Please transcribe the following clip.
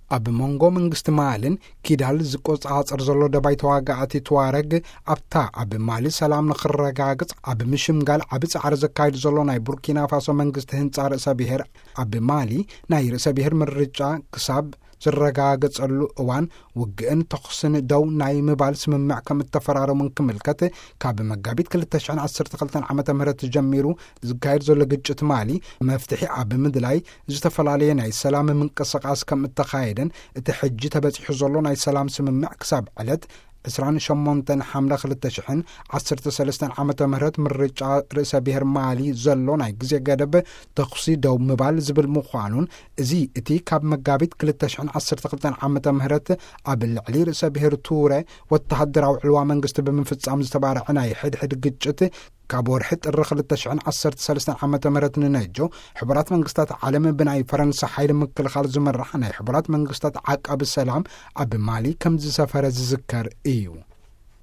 ኣብ መንጎ መንግስቲ ማልን ኪዳል ዝቆጻጽር ዘሎ ደባይ ተዋጋእቲ ተዋረግ ኣብታ ኣብ ማሊ ሰላም ንኽረጋግጽ ኣብ ምሽምጋል ዓብ ጻዕሪ ዘካይድ ዘሎ ናይ ቡርኪና ፋሶ መንግስቲ ህንጻ ርእሰ ብሔር ኣብ ማሊ ናይ ርእሰ ብሔር ምርጫ ክሳብ ዝረጋገጸሉ እዋን ውግእን ተኽስን ደው ናይ ምባል ስምምዕ ከም እተፈራረሙን ክምልከት ካብ መጋቢት 2012 ዓመተ ምህረት ጀሚሩ ዝካየድ ዘሎ ግጭት ማሊ መፍትሒ ኣብ ምድላይ ዝተፈላለየ ናይ ሰላም ምንቅስቓስ ከም እተኻየደን እቲ ሕጂ ተበፂሑ ዘሎ ናይ ሰላም ስምምዕ ክሳብ ዕለት 28 ሓምለ 2013 ዓመተ ምህረት ምርጫ ርእሰ ብሔር ማሊ ዘሎ ናይ ግዜ ገደብ ተኽሲ ደው ምባል ዝብል ምዃኑን እዚ እቲ ካብ መጋቢት 2012 ዓመተ ምህረት ኣብ ልዕሊ ርእሰ ብሔር ቱረ ወተሃደራዊ ዕልዋ መንግስቲ ብምፍጻም ዝተባርዐ ናይ ሕድሕድ ግጭት ካብ ወርሒ ጥሪ 2013 ዓመተ ምህረት ንነጆ ሕቡራት መንግስታት ዓለም ብናይ ፈረንሳ ሓይሊ ምክልኻል ዝመራሕ ናይ ሕቡራት መንግስታት ዓቃቢ ሰላም ኣብ ማሊ ከም ዝሰፈረ ዝዝከር እዩ።